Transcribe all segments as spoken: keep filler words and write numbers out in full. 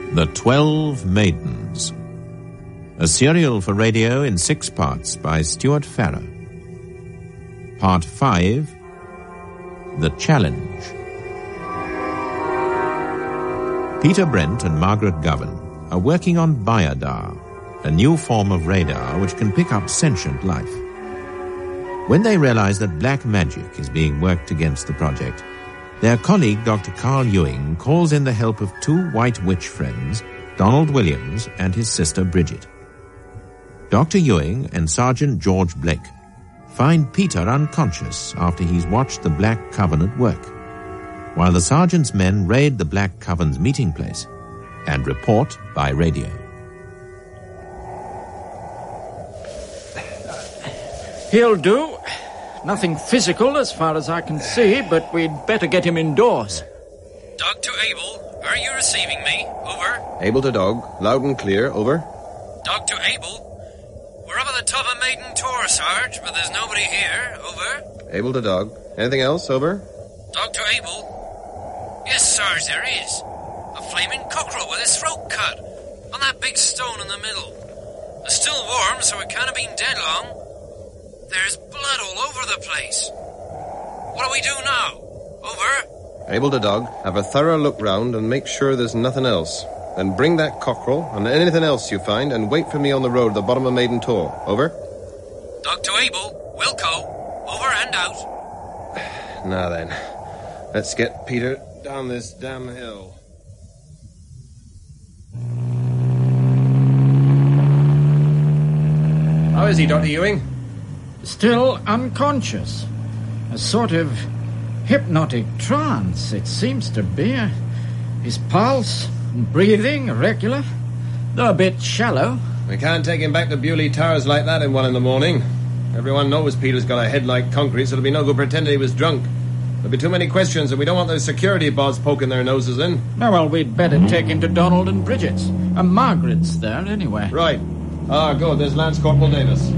The Twelve Maidens. A serial for radio in six parts by Stuart Farrer. Part five, The Challenge. Peter Brent and Margaret Govan are working on Biodar, a new form of radar which can pick up sentient life. When they realize that black magic is being worked against the project, their colleague Doctor Carl Ewing calls in the help of two white witch friends, Donald Williams and his sister Bridget. Doctor Ewing and Sergeant George Blake find Peter unconscious after he's watched the Black Coven at work, while the sergeant's men raid the Black Coven's meeting place and report by radio. He'll do. Nothing physical as far as I can see, but we'd better get him indoors. Dog to Abel, are you receiving me? Over. Able to dog, loud and clear, over. Dog to Abel, we're up at the top of Maiden Tor, Sarge, but there's nobody here. Over. Able to dog. Anything else, over? Dog to Abel. Yes, Sarge, there is. A flaming cockerel with his throat cut on that big stone in the middle. It's still warm, so it can't have been dead long. There's blood all over the place. What do we do now? Over. Able to dog, have a thorough look round and make sure there's nothing else. Then bring that cockerel and anything else you find and wait for me on the road at the bottom of Maiden Tor. Over. Dog to Abel, Wilco, over and out. Now then, let's get Peter down this damn hill. How is he, Doctor Ewing? Still unconscious. A sort of hypnotic trance, it seems to be. His pulse and breathing irregular, though a bit shallow. We can't take him back to Bewley Towers like that in one in the morning. Everyone knows Peter's got a head like concrete, so it'll be no good pretending he was drunk. There'll be too many questions, and we don't want those security bods poking their noses in. No, well, we'd better take him to Donald and Bridget's. And Margaret's there, anyway. Right. Ah, good. There's Lance Corporal Davis.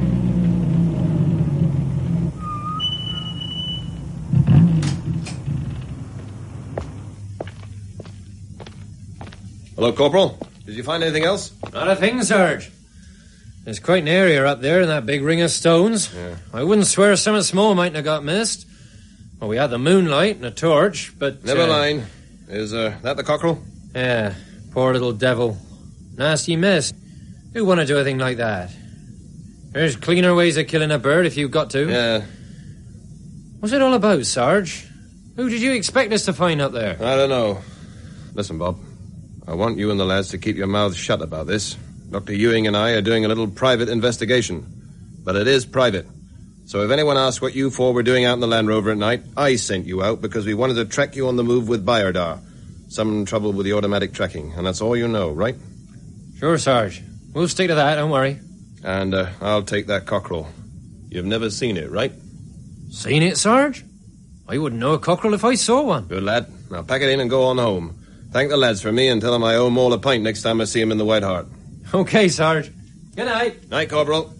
Hello, Corporal. Did you find anything else? Not a thing, Sarge. There's quite an area up there in that big ring of stones. Yeah. I wouldn't swear something small mightn't have got missed. Well, we had the moonlight and a torch, but... Never uh, mind. Is uh, that the cockerel? Yeah, poor little devil. Nasty mess. Who want to do anything like that? There's cleaner ways of killing a bird if you've got to. Yeah. What's it all about, Sarge? Who did you expect us to find up there? I don't know. Listen, Bob. I want you and the lads to keep your mouths shut about this. Doctor Ewing and I are doing a little private investigation. But it is private. So if anyone asks what you four were doing out in the Land Rover at night, I sent you out because we wanted to track you on the move with Biodar. Some trouble with the automatic tracking, and that's all you know, right? Sure, Sarge. We'll stick to that, don't worry. And uh, I'll take that cockerel. You've never seen it, right? Seen it, Sarge? I wouldn't know a cockerel if I saw one. Good lad. Now pack it in and go on home. Thank the lads for me and tell them I owe them all a pint next time I see them in the White Hart. Okay, Sarge. Good night. Night, Corporal.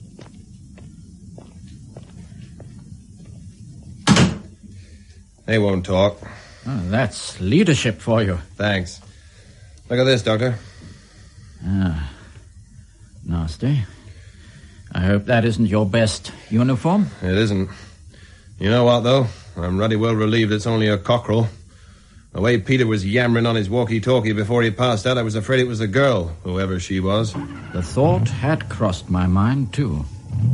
They won't talk. Oh, that's leadership for you. Thanks. Look at this, Doctor. Ah, nasty. I hope that isn't your best uniform. It isn't. You know what, though? I'm ruddy well relieved it's only a cockerel. The way Peter was yammering on his walkie-talkie before he passed out, I was afraid it was a girl, whoever she was. The thought had crossed my mind, too.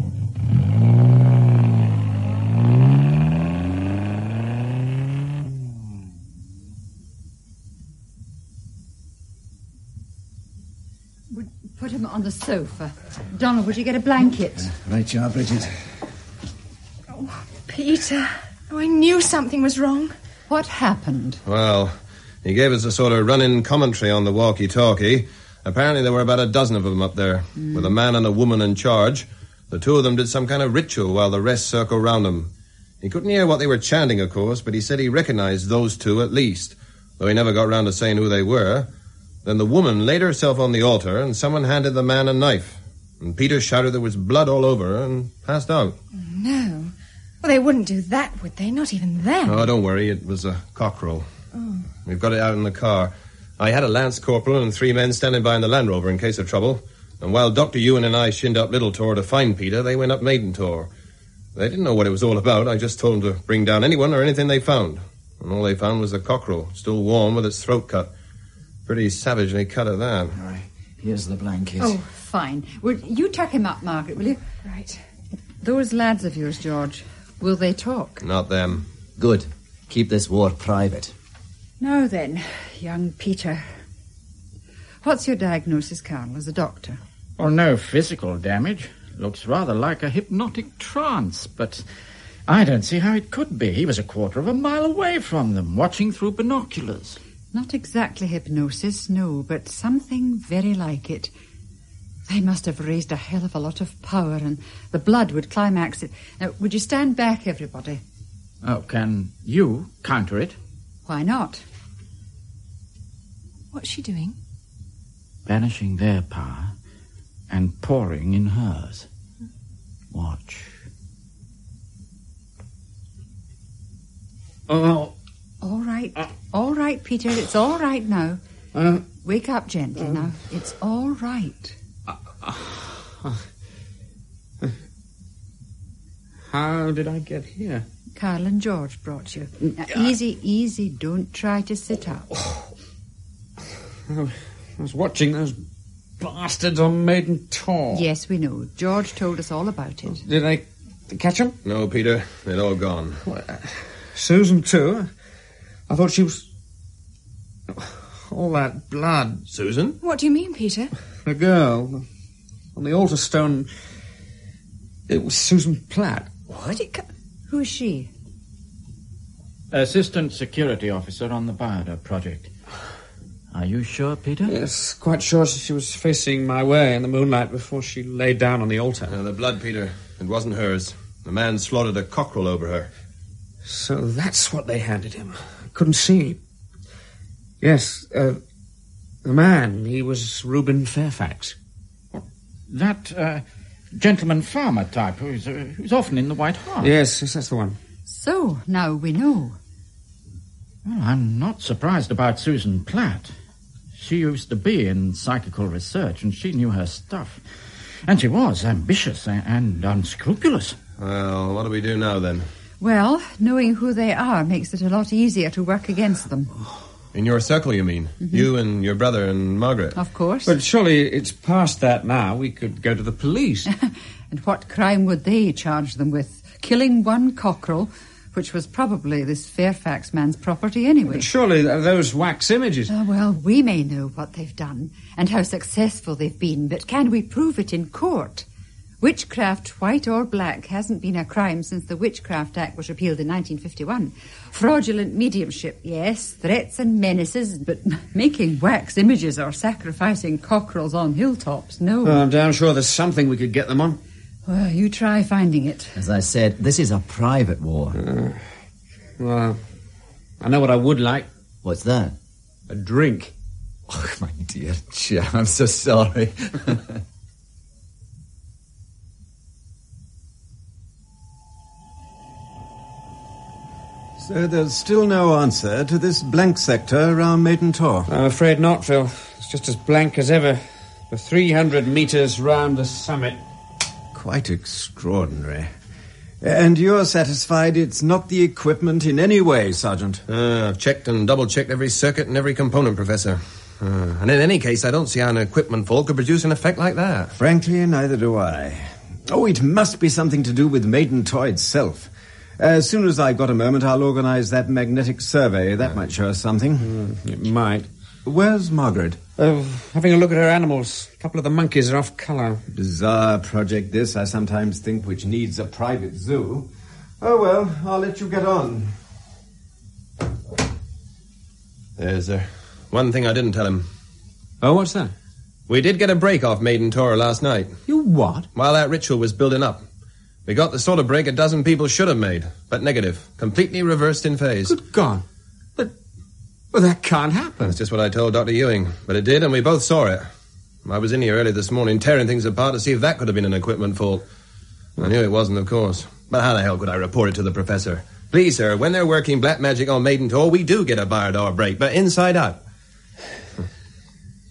Put him on the sofa. Donald, would you get a blanket? Uh, right you are, Bridget. Oh, Peter. Oh, I knew something was wrong. What happened? Well, he gave us a sort of run-in commentary on the walkie-talkie. Apparently there were about a dozen of them up there, mm. with a man and a woman in charge. The two of them did some kind of ritual while the rest circled round them. He couldn't hear what they were chanting, of course, but he said he recognized those two at least, though he never got round to saying who they were. Then the woman laid herself on the altar, and someone handed the man a knife. And Peter shouted there was blood all over her and passed out. No. Well, they wouldn't do that, would they? Not even them. Oh, don't worry. It was a cockerel. Oh. We've got it out in the car. I had a lance corporal and three men standing by in the Land Rover in case of trouble. And while Doctor Ewan and I shinned up Little Tor to find Peter, they went up Maiden Tor. They didn't know what it was all about. I just told them to bring down anyone or anything they found. And all they found was the cockerel, still warm with its throat cut. Pretty savagely cut at that. All right, here's the blanket. Oh, fine. Well, you tuck him up, Margaret, will you? Right. Those lads of yours, George, will they talk? Not them. Good. Keep this war private. Now then, young Peter. What's your diagnosis, Carl, as a doctor? Well, no physical damage. Looks rather like a hypnotic trance, but I don't see how it could be. He was a quarter of a mile away from them, watching through binoculars. Not exactly hypnosis, no, but something very like it. They must have raised a hell of a lot of power, and the blood would climax it. Now, would you stand back, everybody? Oh, can you counter it? Why not? What's she doing? Banishing their power and pouring in hers. Watch. Oh. All right. All right, Peter. It's all right now. Uh, Wake up gently uh, now. It's all right. Uh, uh, how did I get here? Carl and George brought you. Now, easy, easy. Don't try to sit up. I was watching those bastards on Maiden Tor. Yes, we know. George told us all about it. Did they catch them? No, Peter. They'd all gone. Well, uh, Susan, too? I thought she was... all that blood. Susan? What do you mean, Peter? The girl. On the altar stone. It was Susan Platt. What? It co- Who is she? Assistant security officer on the Biodar project. Are you sure, Peter? Yes, quite sure she was facing my way in the moonlight before she lay down on the altar. Uh, the blood, Peter. It wasn't hers. The man slaughtered a cockerel over her. So that's what they handed him. Couldn't see. Yes, uh, the man, he was Reuben Fairfax. That uh, gentleman farmer type who's, uh, who's often in the White Hart. Yes, yes, that's the one. So, now we know. Well, I'm not surprised about Susan Platt. She used to be in psychical research, and she knew her stuff. And she was ambitious and unscrupulous. Well, what do we do now, then? Well, knowing who they are makes it a lot easier to work against them. In your circle, you mean? Mm-hmm. You and your brother and Margaret? Of course. But surely it's past that now. We could go to the police. And what crime would they charge them with? Killing one cockerel, which was probably this Fairfax man's property anyway. But surely those wax images... Oh, well, we may know what they've done and how successful they've been, but can we prove it in court? Witchcraft, white or black, hasn't been a crime since the Witchcraft Act was repealed in nineteen fifty-one. Fraudulent mediumship, yes, threats and menaces, but making wax images or sacrificing cockerels on hilltops, no. Oh, I'm damn sure there's something we could get them on. Well, you try finding it. As I said, this is a private war. Uh, well, I know what I would like. What's that? A drink. Oh, my dear chap, I'm so sorry. So there's still no answer to this blank sector around Maiden Tor? I'm afraid not, Phil. It's just as blank as ever. For three hundred metres round the summit. Quite extraordinary. And you're satisfied it's not the equipment in any way, Sergeant? Uh, I've checked and double-checked every circuit and every component, Professor. Uh, and in any case, I don't see how an equipment fault could produce an effect like that. Frankly, neither do I. Oh, it must be something to do with Maiden Tor itself. As soon as I've got a moment, I'll organize that magnetic survey. That might show us something. Mm, it might. Where's Margaret? Uh, having a look at her animals. A couple of the monkeys are off colour. Bizarre project, this, I sometimes think, which needs a private zoo. Oh, well, I'll let you get on. There's uh, one thing I didn't tell him. Oh, what's that? We did get a break off Maiden Tor last night. You what? While that ritual was building up. We got the sort of break a dozen people should have made, but negative. Completely reversed in phase. Good God. But, well, that can't happen. That's just what I told Doctor Ewing. But it did, and we both saw it. I was in here early this morning tearing things apart to see if that could have been an equipment fault. I knew it wasn't, of course. But how the hell could I report it to the Professor? Please, sir, when they're working black magic on Maiden Tor, we do get a Biodar break, but inside out.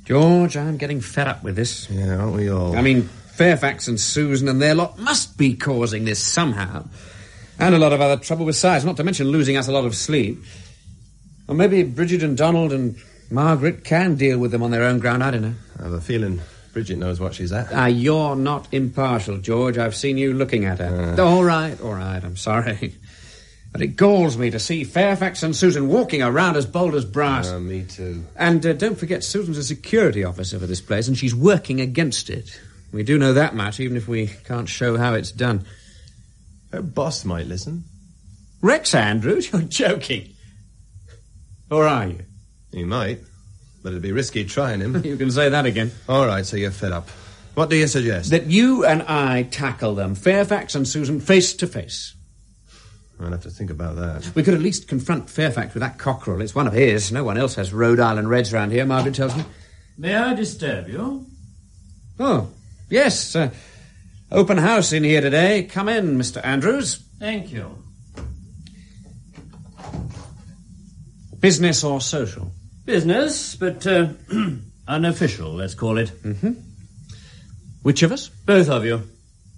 George, I'm getting fed up with this. Yeah, aren't we all? I mean, Fairfax and Susan and their lot must be causing this somehow. And a lot of other trouble besides, not to mention losing us a lot of sleep. Or maybe Bridget and Donald and Margaret can deal with them on their own ground, I don't know. I have a feeling Bridget knows what she's at. Ah, you're not impartial, George. I've seen you looking at her. Uh. All right, all right, I'm sorry. But it galls me to see Fairfax and Susan walking around as bold as brass. Uh, me too. And uh, don't forget, Susan's a security officer for this place, and she's working against it. We do know that much, even if we can't show how it's done. Her boss might listen. Rex Andrews? You're joking. Or are you? He might, but it'd be risky trying him. You can say that again. All right, so you're fed up. What do you suggest? That you and I tackle them, Fairfax and Susan, face to face. I'll have to think about that. We could at least confront Fairfax with that cockerel. It's one of his. No one else has Rhode Island Reds round here, Margaret tells me. May I disturb you? Oh, yes. Uh, open house in here today. Come in, Mister Andrews. Thank you. Business or social? Business, but uh, unofficial, let's call it. Mm-hmm. Which of us? Both of you.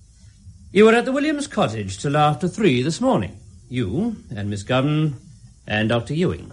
You were at the Williams cottage till after three this morning. You and Miss Govan and Doctor Ewing.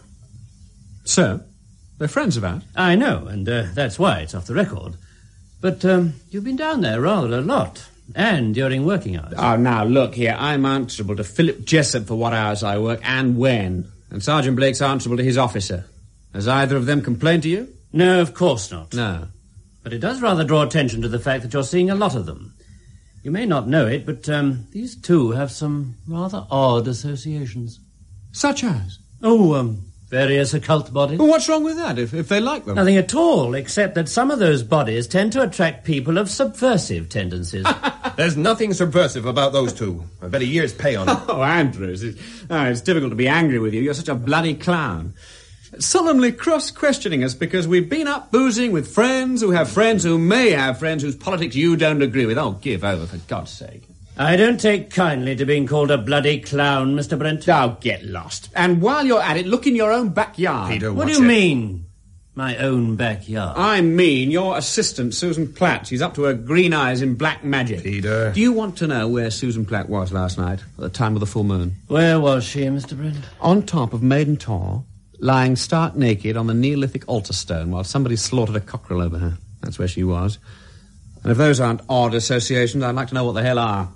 So? They're friends of ours. I know, and uh, that's why it's off the record. But um, you've been down there rather a lot, and during working hours. Oh, now, look here. I'm answerable to Philip Jessup for what hours I work and when. And Sergeant Blake's answerable to his officer. Has either of them complained to you? No, of course not. No. But it does rather draw attention to the fact that you're seeing a lot of them. You may not know it, but um, these two have some rather odd associations. Such as? Oh, um, various occult bodies. Well, what's wrong with that, if, if they like them? Nothing at all, except that some of those bodies tend to attract people of subversive tendencies. There's nothing subversive about those two. I bet a year's pay on it. Oh, Andrews, it's, oh, it's difficult to be angry with you. You're such a bloody clown. Solemnly cross-questioning us because we've been up boozing with friends who have friends who may have friends whose politics you don't agree with. Oh, give over, for God's sake. I don't take kindly to being called a bloody clown, Mister Brent. Oh, get lost. And while you're at it, look in your own backyard. Peter, what do you it? mean, my own backyard? I mean your assistant, Susan Platt. She's up to her green eyes in black magic. Peter. Do you want to know where Susan Platt was last night, at the time of the full moon? Where was she, Mister Brent? On top of Maiden Tor, lying stark naked on the Neolithic altar stone while somebody slaughtered a cockerel over her. That's where she was. And if those aren't odd associations, I'd like to know what the hell are.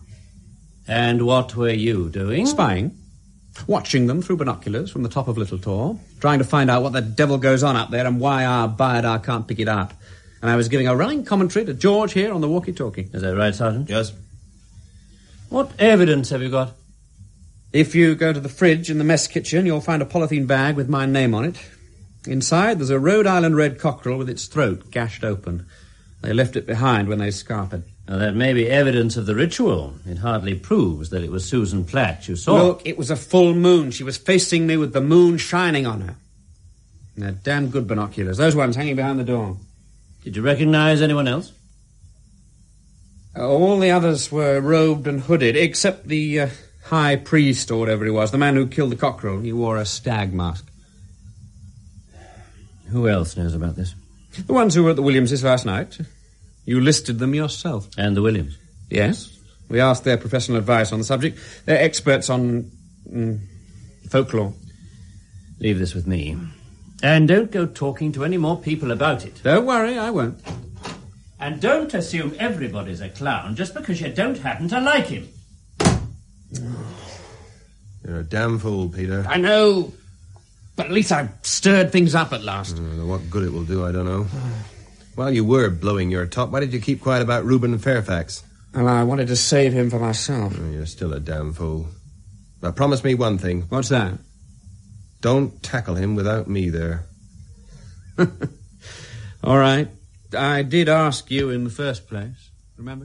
And what were you doing? Spying. Watching them through binoculars from the top of Little Tor, trying to find out what the devil goes on up there and why our Bayadar can't pick it up. And I was giving a running commentary to George here on the walkie-talkie. Is that right, Sergeant? Yes. What evidence have you got? If you go to the fridge in the mess kitchen, you'll find a polythene bag with my name on it. Inside, there's a Rhode Island red cockerel with its throat gashed open. They left it behind when they scarpered. Now, that may be evidence of the ritual. It hardly proves that it was Susan Platt you saw. Look, it was a full moon. She was facing me with the moon shining on her. And they're damn good binoculars. Those ones hanging behind the door. Did you recognize anyone else? Uh, all the others were robed and hooded, except the uh, high priest or whatever he was, the man who killed the cockerel. He wore a stag mask. Who else knows about this? The ones who were at the Williamses last night. You listed them yourself. And the Williams? Yes. We asked their professional advice on the subject. They're experts on mm, folklore. Leave this with me. And don't go talking to any more people about it. Don't worry, I won't. And don't assume everybody's a clown just because you don't happen to like him. You're a damn fool, Peter. I know. But at least I've stirred things up at last. Uh, what good it will do, I don't know. While you were blowing your top, why did you keep quiet about Reuben Fairfax? And I wanted to save him for myself. Oh, you're still a damn fool. Now, promise me one thing. What's that? Don't tackle him without me there. All right. I did ask you in the first place, remember?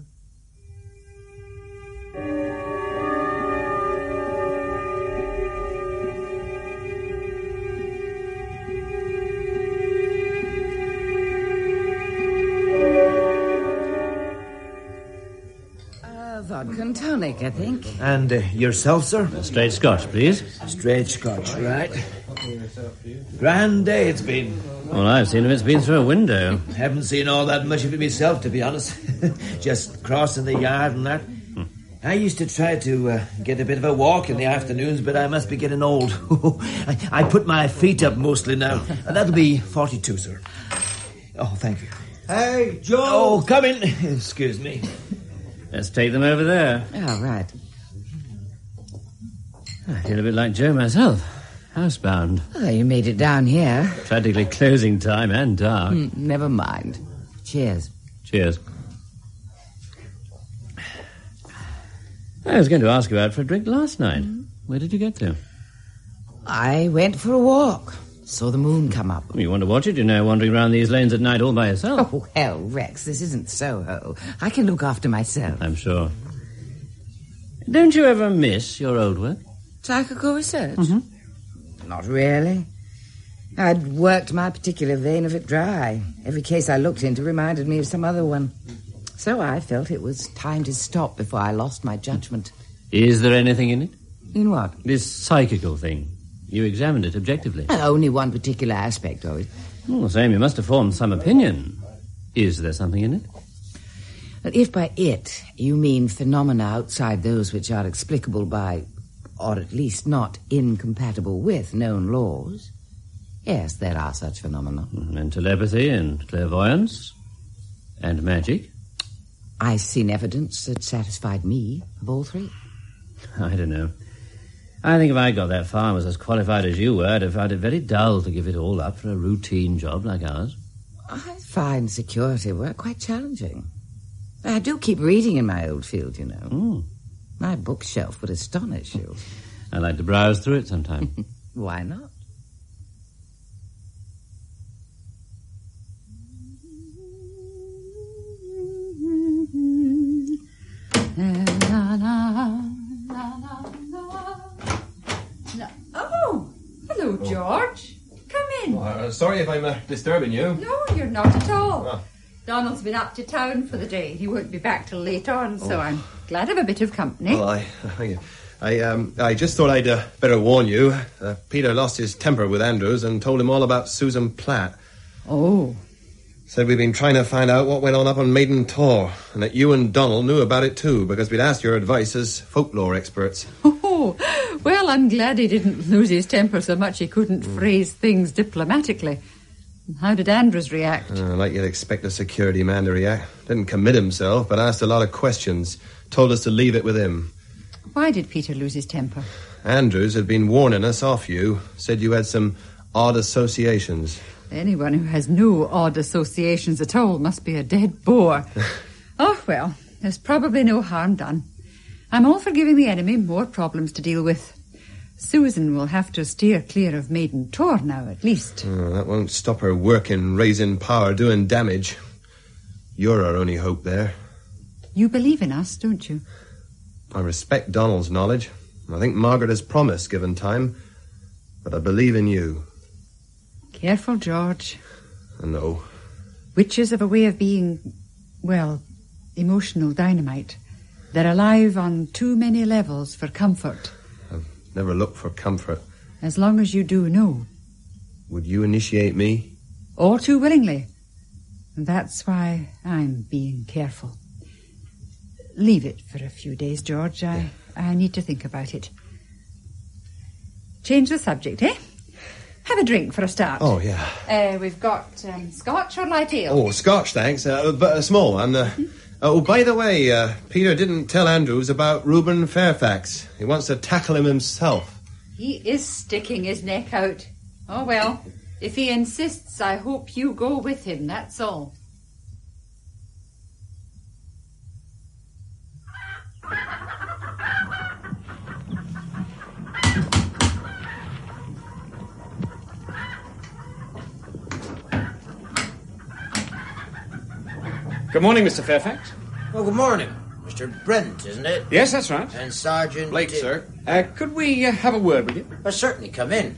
Vodka and tonic, I think. And uh, yourself, sir? A straight Scotch, please. Straight Scotch, right. Grand day it's been. All I've seen of it's been through a window. Haven't seen all that much of it myself, to be honest. Just crossing the yard and that. Hmm. I used to try to uh, get a bit of a walk in the afternoons, but I must be getting old. I, I put my feet up mostly now. That'll be forty-two, sir. Oh, thank you. Hey, Joe! Oh, come in. Excuse me. Let's take them over there. Oh, right. I feel a bit like Joe myself. Housebound. Oh, you made it down here. Practically closing time and dark. Mm, never mind. Cheers. Cheers. I was going to ask you out for a drink last night. Mm. Where did you get to? I went for a walk. Saw the moon come up. You want to watch it? You're now wandering around these lanes at night all by yourself. Oh, hell, Rex, this isn't Soho. I can look after myself. I'm sure. Don't you ever miss your old work? Psychical research? Mm-hmm. Not really. I'd worked my particular vein of it dry. Every case I looked into reminded me of some other one. So I felt it was time to stop before I lost my judgment. Is there anything in it? In what? This psychical thing. You examined it objectively. Uh, only one particular aspect of it. Well, Sam, you must have formed some opinion. Is there something in it? Well, if by it you mean phenomena outside those which are explicable by, or at least not incompatible with, known laws, yes, there are such phenomena. And telepathy and clairvoyance and magic? I've seen evidence that satisfied me of all three. I don't know. I think if I got that far and was as qualified as you were, I'd have found it very dull to give it all up for a routine job like ours. I find security work quite challenging. I do keep reading in my old field, you know. Mm. My bookshelf would astonish you. I'd like to browse through it sometime. Why not? Oh, hello, George. Come in. Uh, sorry if I'm uh, disturbing you. No, you're not at all. Oh. Donald's been up to town for the day. He won't be back till late on, so Oh. I'm glad of a bit of company. Well, I, I, I, um, I just thought I'd uh, better warn you. Uh, Peter lost his temper with Andrews and told him all about Susan Platt. Oh. Said we've been trying to find out what went on up on Maiden Tor, and that you and Donald knew about it too, because we'd asked your advice as folklore experts. Oh, well, I'm glad he didn't lose his temper so much he couldn't mm. phrase things diplomatically. How did Andrews react? Uh, like you'd expect a security man to react. Didn't commit himself, but asked a lot of questions. Told us to leave it with him. Why did Peter lose his temper? Andrews had been warning us off you. Said you had some odd associations. Anyone who has no odd associations at all must be a dead bore. Oh, well, there's probably no harm done. I'm all for giving the enemy more problems to deal with. Susan will have to steer clear of Maiden Tor now, at least. Oh, that won't stop her working, raising power, doing damage. You're our only hope there. You believe in us, don't you? I respect Donald's knowledge. I think Margaret has promised, given time. But I believe in you. Careful, George. I know. Witches have a way of being, well, emotional dynamite. They're alive on too many levels for comfort. I've never looked for comfort. As long as you do know. Would you initiate me? All too willingly. And that's why I'm being careful. Leave it for a few days, George. I, yeah. I need to think about it. Change the subject, eh? Have a drink for a start. Oh, yeah. Uh, we've got um, scotch or light ale? Oh, scotch, thanks. Uh, but a small one. Uh, mm-hmm. Oh, by the way, uh, Peter didn't tell Andrews about Reuben Fairfax. He wants to tackle him himself. He is sticking his neck out. Oh, well, if he insists, I hope you go with him, that's all. Good morning, Mister Fairfax. Oh, good morning. Mister Brent, isn't it? Yes, that's right. And Sergeant... Blake, D- sir. Uh, could we uh, have a word with you? Well, certainly, come in.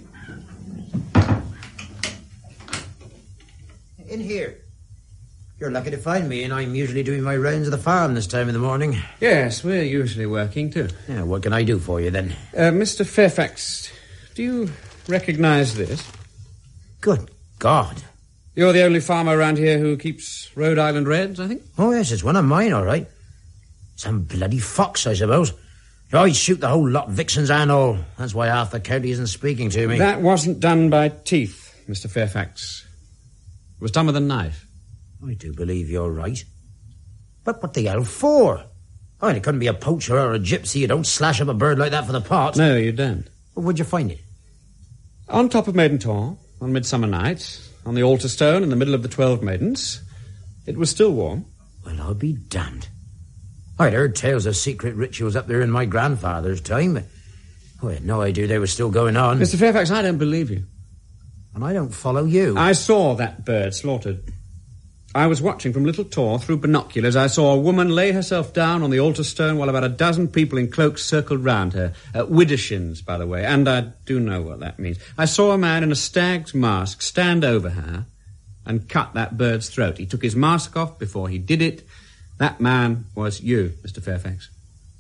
In here. You're lucky to find me, and I'm usually doing my rounds of the farm this time of the morning. Yes, we're usually working, too. Yeah, what can I do for you, then? Uh, Mister Fairfax, do you recognise this? Good God. You're the only farmer around here who keeps Rhode Island Reds, I think? Oh, yes, it's one of mine, all right. Some bloody fox, I suppose. I'd shoot the whole lot, vixens and all. That's why half the county isn't speaking to me. That wasn't done by teeth, Mister Fairfax. It was done with a knife. I do believe you're right. But what the hell for? I mean, it couldn't be a poacher or a gypsy. You don't slash up a bird like that for the pot. No, you don't. Well, where'd you find it? On top of Maiden Tor, on Midsummer Night, on the altar stone in the middle of the Twelve Maidens. It was still warm. Well, I'll be damned. I'd heard tales of secret rituals up there in my grandfather's time, but I had no idea they were still going on. Mister Fairfax, I don't believe you. And I don't follow you. I saw that bird slaughtered. I was watching from Little Tor through binoculars. I saw a woman lay herself down on the altar stone while about a dozen people in cloaks circled round her. Uh, widdershins, by the way, and I do know what that means. I saw a man in a stag's mask stand over her and cut that bird's throat. He took his mask off before he did it. That man was you, Mister Fairfax.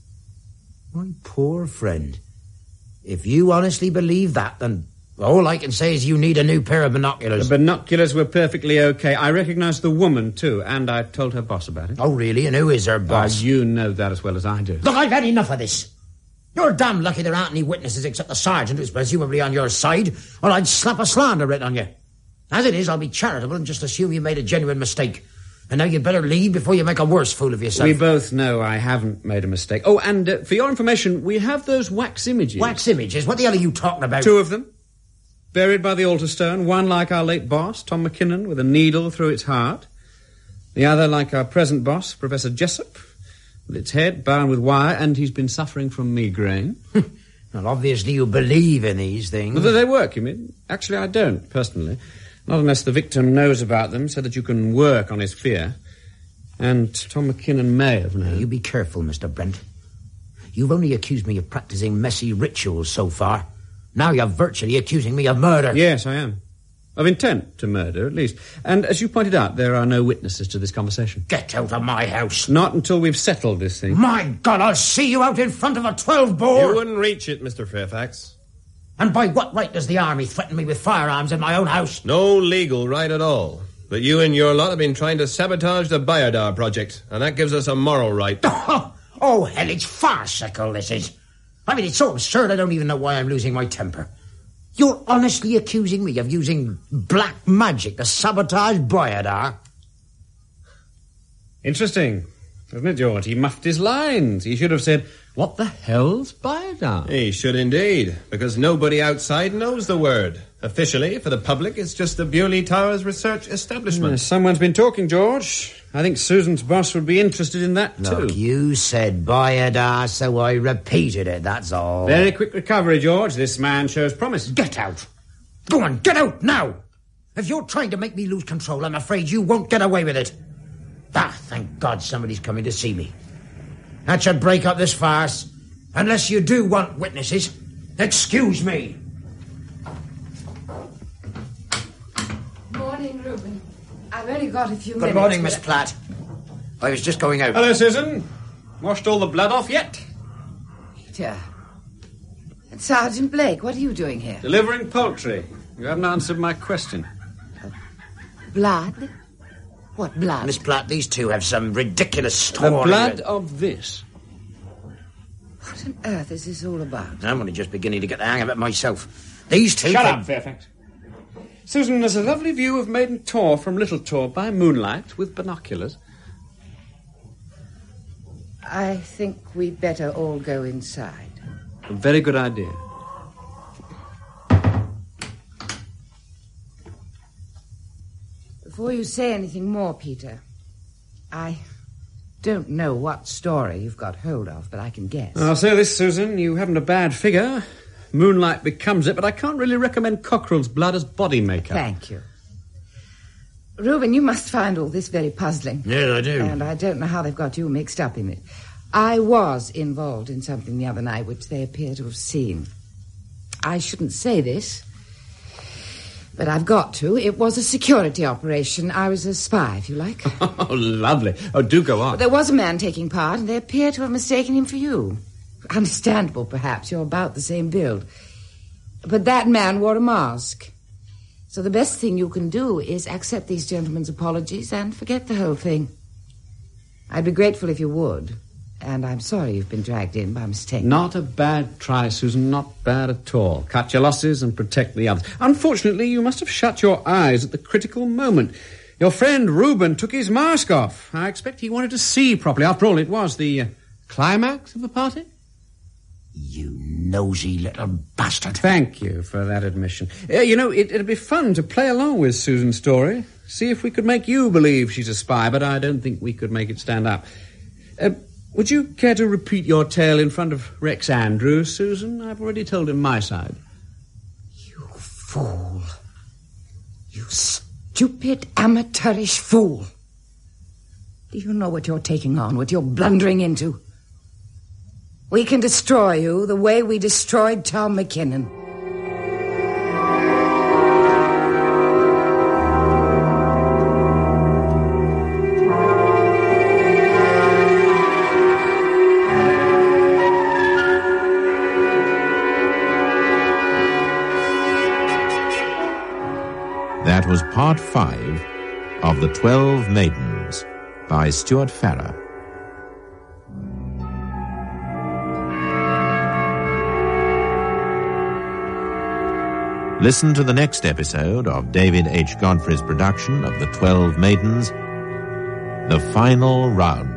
My poor friend. If you honestly believe that, then all I can say is you need a new pair of binoculars. The binoculars were perfectly okay. I recognised the woman, too, and I told her boss about it. Oh, really? And who is her boss? Oh, you know that as well as I do. Look, I've had enough of this. You're damn lucky there aren't any witnesses except the sergeant, who's presumably on your side, or I'd slap a slander writ on you. As it is, I'll be charitable and just assume you made a genuine mistake. And now you'd better leave before you make a worse fool of yourself. We both know I haven't made a mistake. Oh, and uh, for your information, we have those wax images. Wax images? What the hell are you talking about? Two of them. Buried by the altar stone. One like our late boss, Tom McKinnon, with a needle through its heart. The other like our present boss, Professor Jessup, with its head bound with wire, and he's been suffering from migraine. Well, obviously you believe in these things. Well, they work, you mean? Actually, I don't, personally. Not unless the victim knows about them, so that you can work on his fear. And Tom McKinnon may have known. Now, you be careful, Mister Brent. You've only accused me of practicing messy rituals so far. Now you're virtually accusing me of murder. Yes, I am. Of intent to murder, at least. And as you pointed out, there are no witnesses to this conversation. Get out of my house. Not until we've settled this thing. My God, I'll see you out in front of a twelve-bore. You wouldn't reach it, Mister Fairfax. And by what right does the army threaten me with firearms in my own house? No legal right at all. But you and your lot have been trying to sabotage the Bayadar project, and that gives us a moral right. Oh, hell, it's farcical, this is. I mean, it's so absurd I don't even know why I'm losing my temper. You're honestly accusing me of using black magic to sabotage Bayadar? Interesting, isn't it, George? He muffed his lines. He should have said, what the hell's Bayadar? He should indeed, because nobody outside knows the word. Officially, for the public, it's just the Bewley Towers Research Establishment. Uh, someone's been talking, George. I think Susan's boss would be interested in that, too. Look, you said Bayadar, so I repeated it, that's all. Very quick recovery, George. This man shows promise. Get out. Go on, get out now. If you're trying to make me lose control, I'm afraid you won't get away with it. Ah, thank God somebody's coming to see me. That should break up this farce. Unless you do want witnesses. Excuse me. Morning, Reuben. I've only got a few Good minutes. Good morning, Miss Platt. I was just going out. Hello, Susan. Washed all the blood off yet? Peter. And Sergeant Blake, what are you doing here? Delivering poultry. You haven't answered my question. Blood? What blood? Miss Platt, these two have some ridiculous story. The blood of this. What on earth is this all about? I'm only just beginning to get the hang of it myself. These two... Shut can... up, Fairfax. Susan, there's a lovely view of Maiden Tor from Little Tor by moonlight with binoculars. I think we'd better all go inside. A very good idea. Before you say anything more, Peter, I don't know what story you've got hold of, but I can guess. I'll say this, Susan, you haven't a bad figure. Moonlight becomes it, but I can't really recommend Cockerell's blood as body makeup. Thank you. Reuben, you must find all this very puzzling. Yes, I do. And I don't know how they've got you mixed up in it. I was involved in something the other night which they appear to have seen. I shouldn't say this, but I've got to. It was a security operation. I was a spy, if you like. Oh, lovely. Oh, do go on. But there was a man taking part, and they appear to have mistaken him for you. Understandable, perhaps. You're about the same build. But that man wore a mask. So the best thing you can do is accept these gentlemen's apologies and forget the whole thing. I'd be grateful if you would. And I'm sorry you've been dragged in by mistake. Not a bad try, Susan. Not bad at all. Cut your losses and protect the others. Unfortunately, you must have shut your eyes at the critical moment. Your friend Reuben took his mask off. I expect he wanted to see properly. After all, it was the uh, climax of the party. You nosy little bastard. Thank you for that admission. Uh, you know, it, it'd be fun to play along with Susan's story. See if we could make you believe she's a spy, but I don't think we could make it stand up. Uh, would you care to repeat your tale in front of Rex Andrews, Susan? I've already told him my side. You fool. You stupid, amateurish fool. Do you know what you're taking on, what you're blundering into? We can destroy you the way we destroyed Tom McKinnon. That was part five of The Twelve Maidens by Stuart Farrer. Listen to the next episode of David H. Godfrey's production of The Twelve Maidens, The Final Round.